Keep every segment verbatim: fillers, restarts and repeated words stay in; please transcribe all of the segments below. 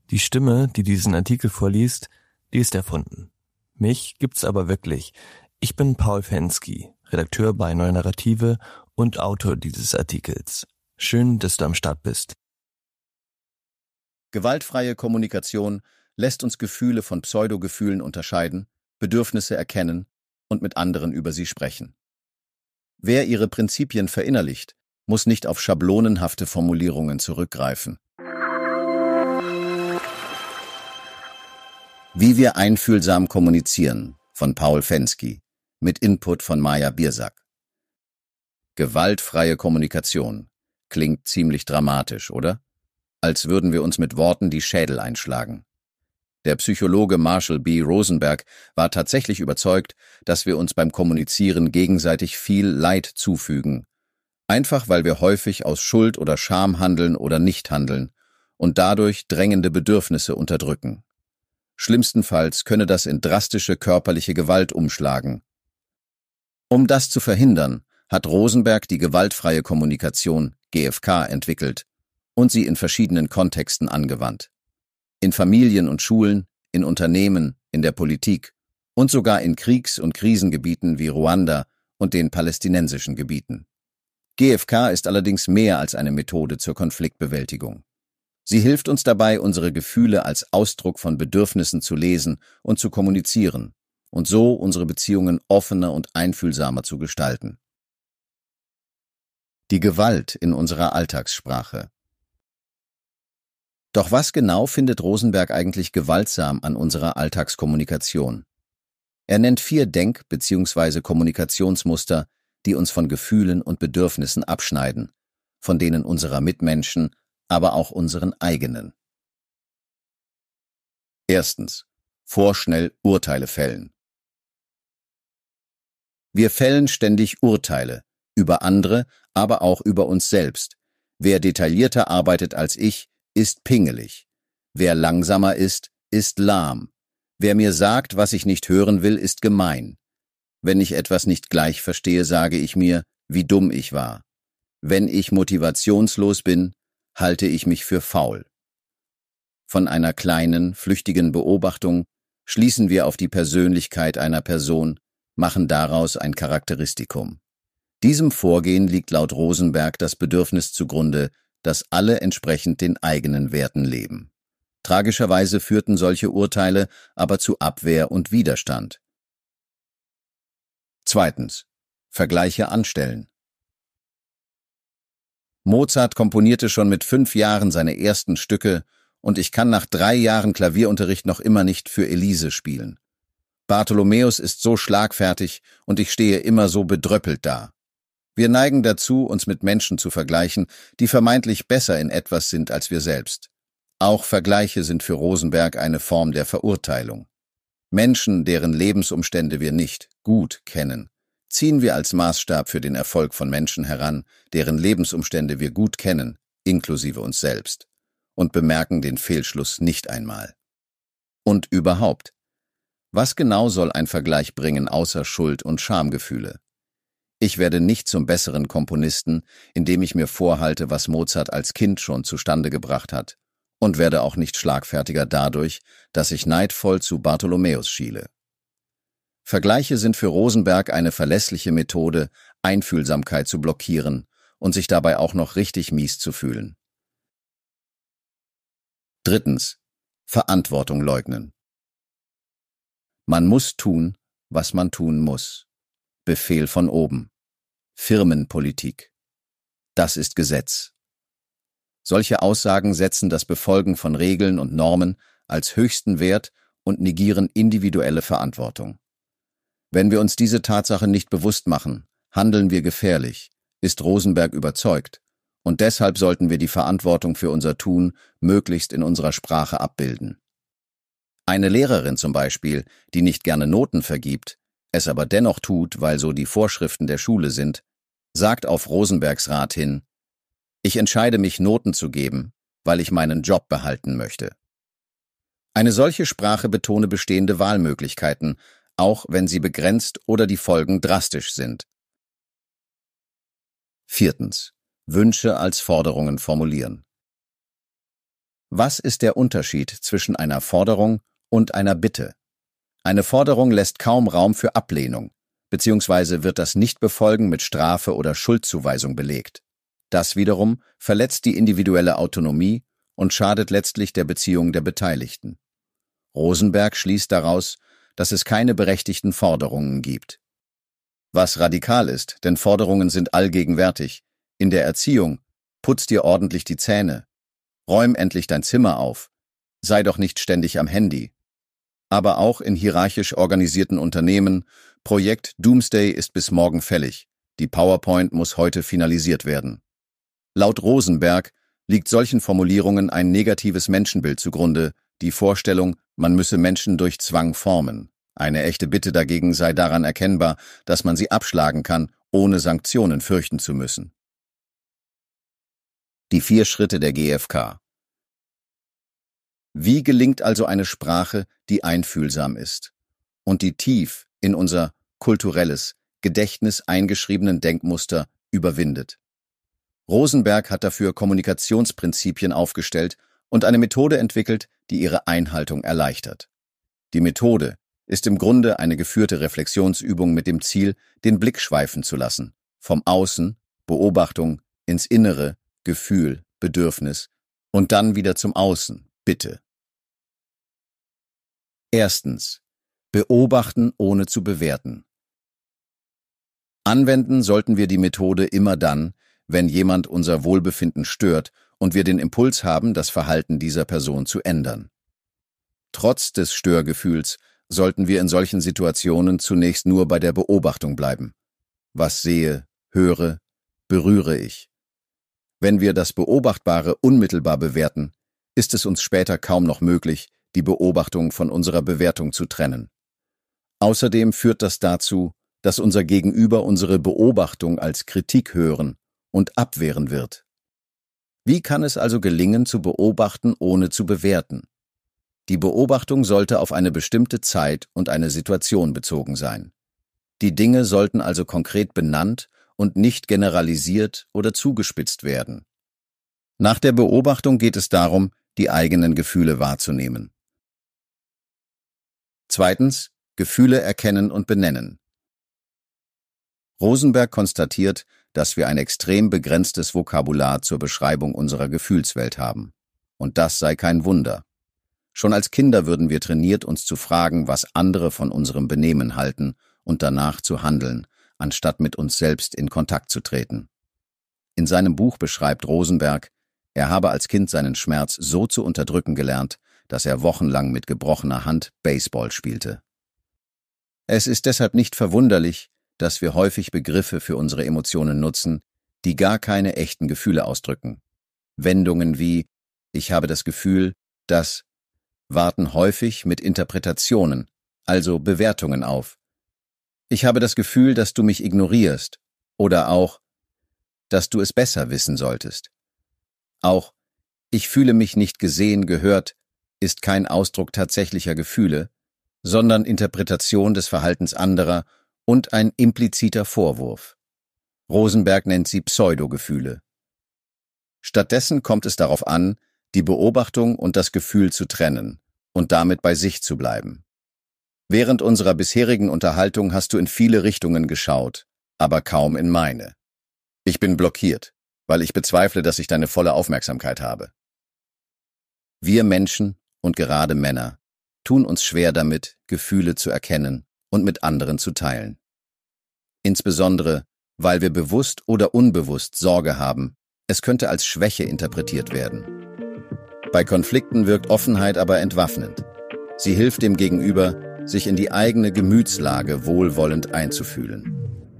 Die Stimme, die diesen Artikel vorliest, die ist erfunden. Mich gibt's aber wirklich. Ich bin Paul Fensky, Redakteur bei Neue Narrative und Autor dieses Artikels. Schön, dass du am Start bist. Gewaltfreie Kommunikation lässt uns Gefühle von Pseudogefühlen unterscheiden, Bedürfnisse erkennen und mit anderen über sie sprechen. Wer ihre Prinzipien verinnerlicht, muss nicht auf schablonenhafte Formulierungen zurückgreifen. Wie wir einfühlsam kommunizieren von Paul Fensky, mit Input von Maja Biersack. Gewaltfreie Kommunikation klingt ziemlich dramatisch, oder? Als würden wir uns mit Worten die Schädel einschlagen. Der Psychologe Marshall B. Rosenberg war tatsächlich überzeugt, dass wir uns beim Kommunizieren gegenseitig viel Leid zufügen, einfach weil wir häufig aus Schuld oder Scham handeln oder nicht handeln und dadurch drängende Bedürfnisse unterdrücken. Schlimmstenfalls könne das in drastische körperliche Gewalt umschlagen. Um das zu verhindern, hat Rosenberg die gewaltfreie Kommunikation G F K entwickelt und sie in verschiedenen Kontexten angewandt. In Familien und Schulen, in Unternehmen, in der Politik und sogar in Kriegs- und Krisengebieten wie Ruanda und den palästinensischen Gebieten. G F K ist allerdings mehr als eine Methode zur Konfliktbewältigung. Sie hilft uns dabei, unsere Gefühle als Ausdruck von Bedürfnissen zu lesen und zu kommunizieren und so unsere Beziehungen offener und einfühlsamer zu gestalten. Die Gewalt in unserer Alltagssprache. Doch was genau findet Rosenberg eigentlich gewaltsam an unserer Alltagskommunikation? Er nennt vier Denk- bzw. Kommunikationsmuster, die uns von Gefühlen und Bedürfnissen abschneiden, von denen unserer Mitmenschen, aber auch unseren eigenen. Erstens. Vorschnell Urteile fällen. Wir fällen ständig Urteile, über andere, aber auch über uns selbst. Wer detaillierter arbeitet als ich, ist pingelig. Wer langsamer ist, ist lahm. Wer mir sagt, was ich nicht hören will, ist gemein. Wenn ich etwas nicht gleich verstehe, sage ich mir, wie dumm ich war. Wenn ich motivationslos bin, halte ich mich für faul. Von einer kleinen, flüchtigen Beobachtung schließen wir auf die Persönlichkeit einer Person, machen daraus ein Charakteristikum. Diesem Vorgehen liegt laut Rosenberg das Bedürfnis zugrunde, dass alle entsprechend den eigenen Werten leben. Tragischerweise führten solche Urteile aber zu Abwehr und Widerstand. Zweitens. Vergleiche anstellen. Mozart komponierte schon mit fünf Jahren seine ersten Stücke und ich kann nach drei Jahren Klavierunterricht noch immer nicht für Elise spielen. Bartholomäus ist so schlagfertig und ich stehe immer so bedröppelt da. Wir neigen dazu, uns mit Menschen zu vergleichen, die vermeintlich besser in etwas sind als wir selbst. Auch Vergleiche sind für Rosenberg eine Form der Verurteilung. Menschen, deren Lebensumstände wir nicht gut kennen, ziehen wir als Maßstab für den Erfolg von Menschen heran, deren Lebensumstände wir gut kennen, inklusive uns selbst, und bemerken den Fehlschluss nicht einmal. Und überhaupt, was genau soll ein Vergleich bringen außer Schuld- und Schamgefühle? Ich werde nicht zum besseren Komponisten, indem ich mir vorhalte, was Mozart als Kind schon zustande gebracht hat, und werde auch nicht schlagfertiger dadurch, dass ich neidvoll zu Bartholomäus schiele. Vergleiche sind für Rosenberg eine verlässliche Methode, Einfühlsamkeit zu blockieren und sich dabei auch noch richtig mies zu fühlen. Drittens. Verantwortung leugnen. Man muss tun, was man tun muss. Befehl von oben. Firmenpolitik. Das ist Gesetz. Solche Aussagen setzen das Befolgen von Regeln und Normen als höchsten Wert und negieren individuelle Verantwortung. Wenn wir uns diese Tatsache nicht bewusst machen, handeln wir gefährlich, ist Rosenberg überzeugt, und deshalb sollten wir die Verantwortung für unser Tun möglichst in unserer Sprache abbilden. Eine Lehrerin zum Beispiel, die nicht gerne Noten vergibt, es aber dennoch tut, weil so die Vorschriften der Schule sind, sagt auf Rosenbergs Rat hin: Ich entscheide mich, Noten zu geben, weil ich meinen Job behalten möchte. Eine solche Sprache betone bestehende Wahlmöglichkeiten, auch wenn sie begrenzt oder die Folgen drastisch sind. Viertens. Wünsche als Forderungen formulieren. Was ist der Unterschied zwischen einer Forderung und einer Bitte? Eine Forderung lässt kaum Raum für Ablehnung, beziehungsweise wird das Nichtbefolgen mit Strafe oder Schuldzuweisung belegt. Das wiederum verletzt die individuelle Autonomie und schadet letztlich der Beziehung der Beteiligten. Rosenberg schließt daraus, dass es keine berechtigten Forderungen gibt. Was radikal ist, denn Forderungen sind allgegenwärtig. In der Erziehung: Putz dir ordentlich die Zähne, räum endlich dein Zimmer auf, sei doch nicht ständig am Handy. Aber auch in hierarchisch organisierten Unternehmen: Projekt Doomsday ist bis morgen fällig, die PowerPoint muss heute finalisiert werden. Laut Rosenberg liegt solchen Formulierungen ein negatives Menschenbild zugrunde, die Vorstellung, man müsse Menschen durch Zwang formen. Eine echte Bitte dagegen sei daran erkennbar, dass man sie abschlagen kann, ohne Sanktionen fürchten zu müssen. Die vier Schritte der G F K. Wie gelingt also eine Sprache, die einfühlsam ist und die tief in unser kulturelles Gedächtnis eingeschriebenen Denkmuster überwindet? Rosenberg hat dafür Kommunikationsprinzipien aufgestellt und eine Methode entwickelt, die ihre Einhaltung erleichtert. Die Methode ist im Grunde eine geführte Reflexionsübung mit dem Ziel, den Blick schweifen zu lassen, vom Außen, Beobachtung, ins Innere, Gefühl, Bedürfnis und dann wieder zum Außen, Bitte. Erstens. Beobachten ohne zu bewerten. Anwenden sollten wir die Methode immer dann, wenn jemand unser Wohlbefinden stört und wir den Impuls haben, das Verhalten dieser Person zu ändern. Trotz des Störgefühls sollten wir in solchen Situationen zunächst nur bei der Beobachtung bleiben. Was sehe, höre, berühre ich? Wenn wir das Beobachtbare unmittelbar bewerten, ist es uns später kaum noch möglich, die Beobachtung von unserer Bewertung zu trennen. Außerdem führt das dazu, dass unser Gegenüber unsere Beobachtung als Kritik hören und abwehren wird. Wie kann es also gelingen, zu beobachten, ohne zu bewerten? Die Beobachtung sollte auf eine bestimmte Zeit und eine Situation bezogen sein. Die Dinge sollten also konkret benannt und nicht generalisiert oder zugespitzt werden. Nach der Beobachtung geht es darum, die eigenen Gefühle wahrzunehmen. Zweitens, Gefühle erkennen und benennen. Rosenberg konstatiert, dass wir ein extrem begrenztes Vokabular zur Beschreibung unserer Gefühlswelt haben. Und das sei kein Wunder. Schon als Kinder würden wir trainiert, uns zu fragen, was andere von unserem Benehmen halten und danach zu handeln, anstatt mit uns selbst in Kontakt zu treten. In seinem Buch beschreibt Rosenberg, er habe als Kind seinen Schmerz so zu unterdrücken gelernt, dass er wochenlang mit gebrochener Hand Baseball spielte. Es ist deshalb nicht verwunderlich, dass wir häufig Begriffe für unsere Emotionen nutzen, die gar keine echten Gefühle ausdrücken. Wendungen wie „Ich habe das Gefühl, dass“ warten häufig mit Interpretationen, also Bewertungen auf. „Ich habe das Gefühl, dass du mich ignorierst“ oder auch „dass du es besser wissen solltest“. Auch „Ich fühle mich nicht gesehen, gehört“ ist kein Ausdruck tatsächlicher Gefühle, sondern Interpretation des Verhaltens anderer und ein impliziter Vorwurf. Rosenberg nennt sie Pseudogefühle. Stattdessen kommt es darauf an, die Beobachtung und das Gefühl zu trennen und damit bei sich zu bleiben. Während unserer bisherigen Unterhaltung hast du in viele Richtungen geschaut, aber kaum in meine. Ich bin blockiert, weil ich bezweifle, dass ich deine volle Aufmerksamkeit habe. Wir Menschen, und gerade Männer, tun uns schwer damit, Gefühle zu erkennen und mit anderen zu teilen. Insbesondere, weil wir bewusst oder unbewusst Sorge haben, es könnte als Schwäche interpretiert werden. Bei Konflikten wirkt Offenheit aber entwaffnend. Sie hilft dem Gegenüber, sich in die eigene Gemütslage wohlwollend einzufühlen.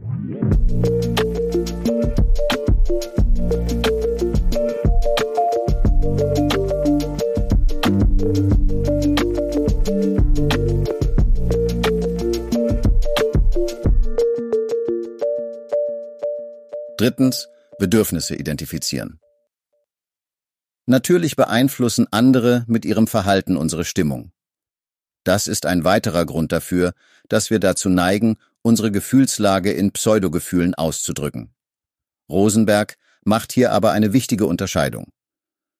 Drittens, Bedürfnisse identifizieren. Natürlich beeinflussen andere mit ihrem Verhalten unsere Stimmung. Das ist ein weiterer Grund dafür, dass wir dazu neigen, unsere Gefühlslage in Pseudogefühlen auszudrücken. Rosenberg macht hier aber eine wichtige Unterscheidung.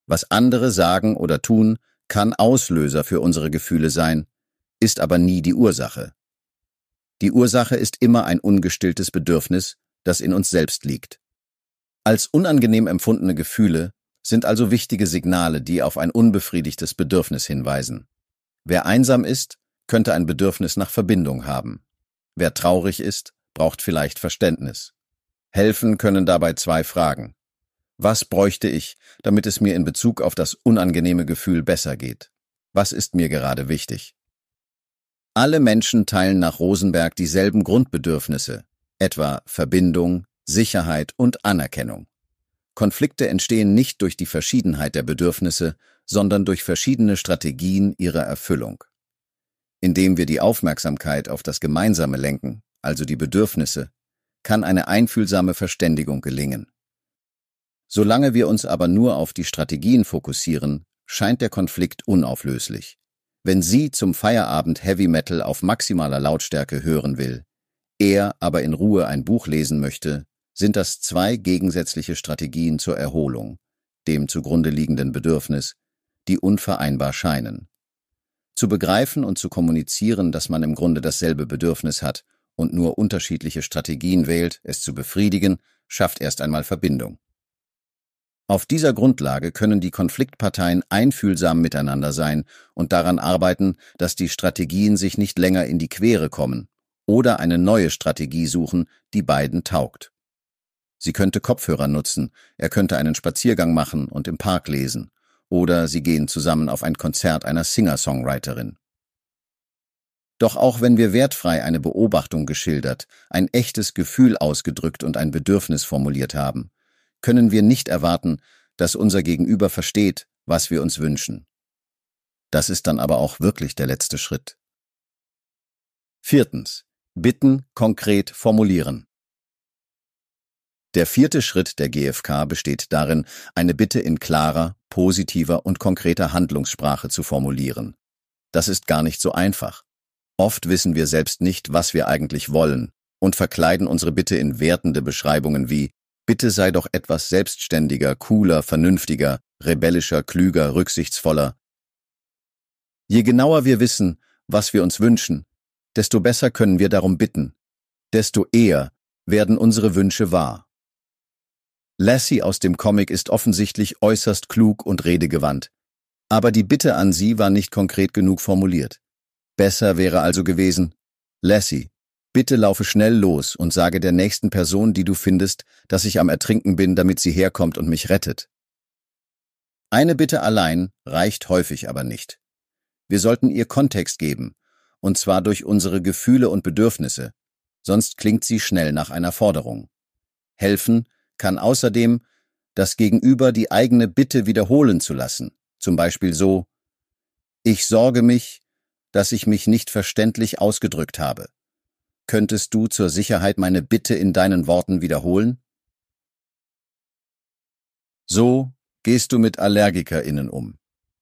Was andere sagen oder tun, kann Auslöser für unsere Gefühle sein, ist aber nie die Ursache. Die Ursache ist immer ein ungestilltes Bedürfnis, das in uns selbst liegt. Als unangenehm empfundene Gefühle sind also wichtige Signale, die auf ein unbefriedigtes Bedürfnis hinweisen. Wer einsam ist, könnte ein Bedürfnis nach Verbindung haben. Wer traurig ist, braucht vielleicht Verständnis. Helfen können dabei zwei Fragen. Was bräuchte ich, damit es mir in Bezug auf das unangenehme Gefühl besser geht? Was ist mir gerade wichtig? Alle Menschen teilen nach Rosenberg dieselben Grundbedürfnisse, etwa Verbindung, Sicherheit und Anerkennung. Konflikte entstehen nicht durch die Verschiedenheit der Bedürfnisse, sondern durch verschiedene Strategien ihrer Erfüllung. Indem wir die Aufmerksamkeit auf das Gemeinsame lenken, also die Bedürfnisse, kann eine einfühlsame Verständigung gelingen. Solange wir uns aber nur auf die Strategien fokussieren, scheint der Konflikt unauflöslich. Wenn sie zum Feierabend Heavy Metal auf maximaler Lautstärke hören will, er aber in Ruhe ein Buch lesen möchte, sind das zwei gegensätzliche Strategien zur Erholung, dem zugrunde liegenden Bedürfnis, die unvereinbar scheinen. Zu begreifen und zu kommunizieren, dass man im Grunde dasselbe Bedürfnis hat und nur unterschiedliche Strategien wählt, es zu befriedigen, schafft erst einmal Verbindung. Auf dieser Grundlage können die Konfliktparteien einfühlsam miteinander sein und daran arbeiten, dass die Strategien sich nicht länger in die Quere kommen oder eine neue Strategie suchen, die beiden taugt. Sie könnte Kopfhörer nutzen, er könnte einen Spaziergang machen und im Park lesen, oder sie gehen zusammen auf ein Konzert einer Singer-Songwriterin. Doch auch wenn wir wertfrei eine Beobachtung geschildert, ein echtes Gefühl ausgedrückt und ein Bedürfnis formuliert haben, können wir nicht erwarten, dass unser Gegenüber versteht, was wir uns wünschen. Das ist dann aber auch wirklich der letzte Schritt. Viertens. Bitten konkret formulieren. Der vierte Schritt der G F K besteht darin, eine Bitte in klarer, positiver und konkreter Handlungssprache zu formulieren. Das ist gar nicht so einfach. Oft wissen wir selbst nicht, was wir eigentlich wollen und verkleiden unsere Bitte in wertende Beschreibungen wie Bitte sei doch etwas selbstständiger, cooler, vernünftiger, rebellischer, klüger, rücksichtsvoller. Je genauer wir wissen, was wir uns wünschen, desto besser können wir darum bitten, desto eher werden unsere Wünsche wahr. Lassie aus dem Comic ist offensichtlich äußerst klug und redegewandt, aber die Bitte an sie war nicht konkret genug formuliert. Besser wäre also gewesen, Lassie, bitte laufe schnell los und sage der nächsten Person, die du findest, dass ich am Ertrinken bin, damit sie herkommt und mich rettet. Eine Bitte allein reicht häufig aber nicht. Wir sollten ihr Kontext geben, und zwar durch unsere Gefühle und Bedürfnisse, sonst klingt sie schnell nach einer Forderung. Helfen kann außerdem, das Gegenüber die eigene Bitte wiederholen zu lassen, zum Beispiel so: Ich sorge mich, dass ich mich nicht verständlich ausgedrückt habe. Könntest du zur Sicherheit meine Bitte in deinen Worten wiederholen? So gehst du mit AllergikerInnen um.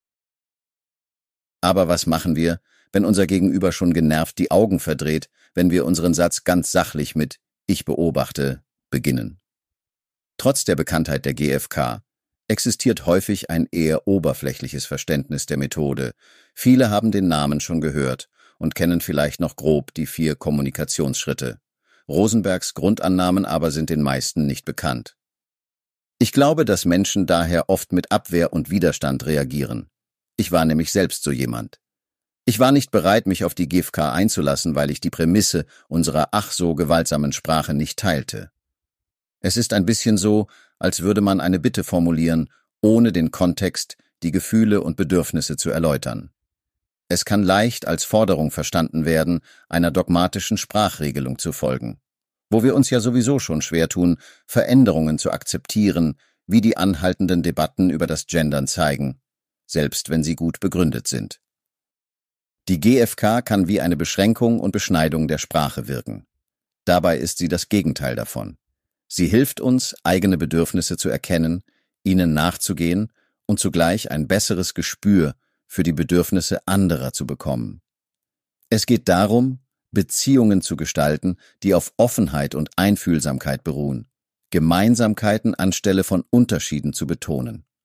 Aber was machen wir, wenn unser Gegenüber schon genervt die Augen verdreht, wenn wir unseren Satz ganz sachlich mit »Ich beobachte« beginnen? Trotz der Bekanntheit der G F K existiert häufig ein eher oberflächliches Verständnis der Methode. Viele haben den Namen schon gehört und kennen vielleicht noch grob die vier Kommunikationsschritte. Rosenbergs Grundannahmen aber sind den meisten nicht bekannt. Ich glaube, dass Menschen daher oft mit Abwehr und Widerstand reagieren. Ich war nämlich selbst so jemand. Ich war nicht bereit, mich auf die G F K einzulassen, weil ich die Prämisse unserer ach so gewaltsamen Sprache nicht teilte. Es ist ein bisschen so, als würde man eine Bitte formulieren, ohne den Kontext, die Gefühle und Bedürfnisse zu erläutern. Es kann leicht als Forderung verstanden werden, einer dogmatischen Sprachregelung zu folgen, wo wir uns ja sowieso schon schwer tun, Veränderungen zu akzeptieren, wie die anhaltenden Debatten über das Gendern zeigen, selbst wenn sie gut begründet sind. Die G F K kann wie eine Beschränkung und Beschneidung der Sprache wirken. Dabei ist sie das Gegenteil davon. Sie hilft uns, eigene Bedürfnisse zu erkennen, ihnen nachzugehen und zugleich ein besseres Gespür für die Bedürfnisse anderer zu bekommen. Es geht darum, Beziehungen zu gestalten, die auf Offenheit und Einfühlsamkeit beruhen, Gemeinsamkeiten anstelle von Unterschieden zu betonen.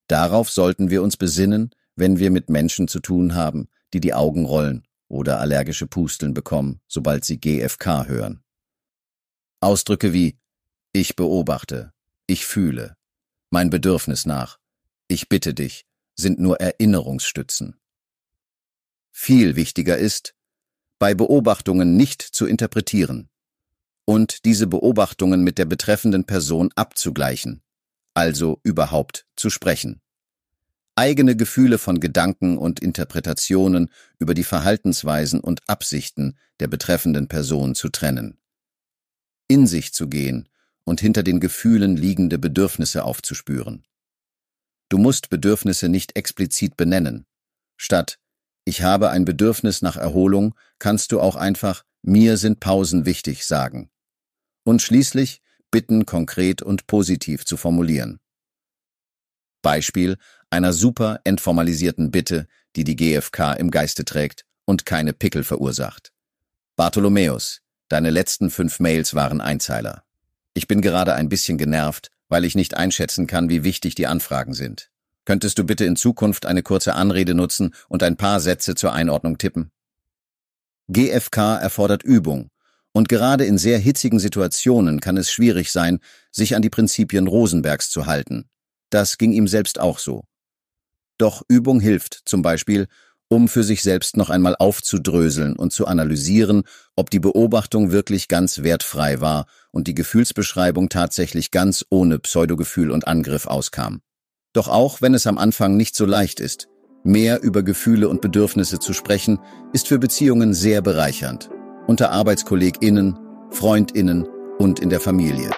Darauf sollten wir uns besinnen, wenn wir mit Menschen zu tun haben, die die Augen rollen oder allergische Pusteln bekommen, sobald sie G F K hören. Ausdrücke wie ich beobachte, ich fühle, mein Bedürfnis nach, ich bitte dich, sind nur Erinnerungsstützen. Viel wichtiger ist, bei Beobachtungen nicht zu interpretieren und diese Beobachtungen mit der betreffenden Person abzugleichen, also überhaupt zu sprechen. Eigene Gefühle von Gedanken und Interpretationen über die Verhaltensweisen und Absichten der betreffenden Person zu trennen. In sich zu gehen und hinter den Gefühlen liegende Bedürfnisse aufzuspüren. Du musst Bedürfnisse nicht explizit benennen. Statt ich habe ein Bedürfnis nach Erholung, kannst du auch einfach mir sind Pausen wichtig sagen. Und schließlich Bitten konkret und positiv zu formulieren. Beispiel einer super entformalisierten Bitte, die die G F K im Geiste trägt und keine Pickel verursacht. Bartholomäus, deine letzten fünf Mails waren Einzeiler. Ich bin gerade ein bisschen genervt, weil ich nicht einschätzen kann, wie wichtig die Anfragen sind. Könntest du bitte in Zukunft eine kurze Anrede nutzen und ein paar Sätze zur Einordnung tippen? G F K erfordert Übung, und gerade in sehr hitzigen Situationen kann es schwierig sein, sich an die Prinzipien Rosenbergs zu halten. Das ging ihm selbst auch so. Doch Übung hilft, zum Beispiel, um für sich selbst noch einmal aufzudröseln und zu analysieren, ob die Beobachtung wirklich ganz wertfrei war und die Gefühlsbeschreibung tatsächlich ganz ohne Pseudogefühl und Angriff auskam. Doch auch wenn es am Anfang nicht so leicht ist, mehr über Gefühle und Bedürfnisse zu sprechen, ist für Beziehungen sehr bereichernd. Unter ArbeitskollegInnen, FreundInnen und in der Familie.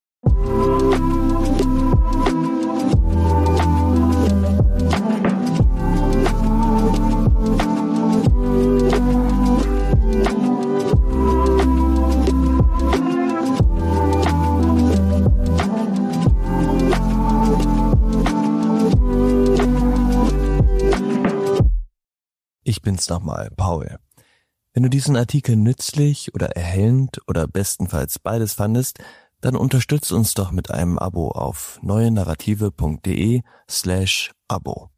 Ich bin's nochmal, Paul. Wenn du diesen Artikel nützlich oder erhellend oder bestenfalls beides fandest, dann unterstütz uns doch mit einem Abo auf neuenarrative punkt de slash Abo.